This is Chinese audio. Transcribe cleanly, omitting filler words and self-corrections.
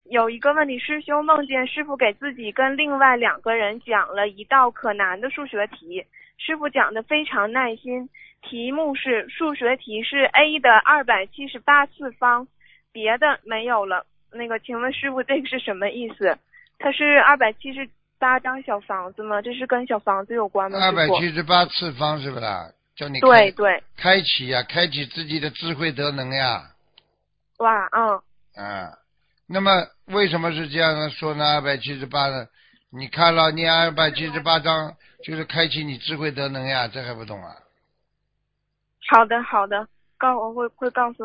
有一个问题，师兄梦见师傅给自己跟另外2个人讲了一道可难的数学题，师傅讲的非常耐心，题目是数学题是 a 的278次方，别的没有了。请问师傅这个是什么意思？它是278张小房子吗？这是跟小房子有关吗？师傅 278次方是不啦？叫你对对。 开启呀，开启自己的智慧德能呀。 哇， 那么为什么是这样呢？说呢278呢？你看了念278章，就是开启你智慧德能呀，这还不懂啊？ 好的，我会告诉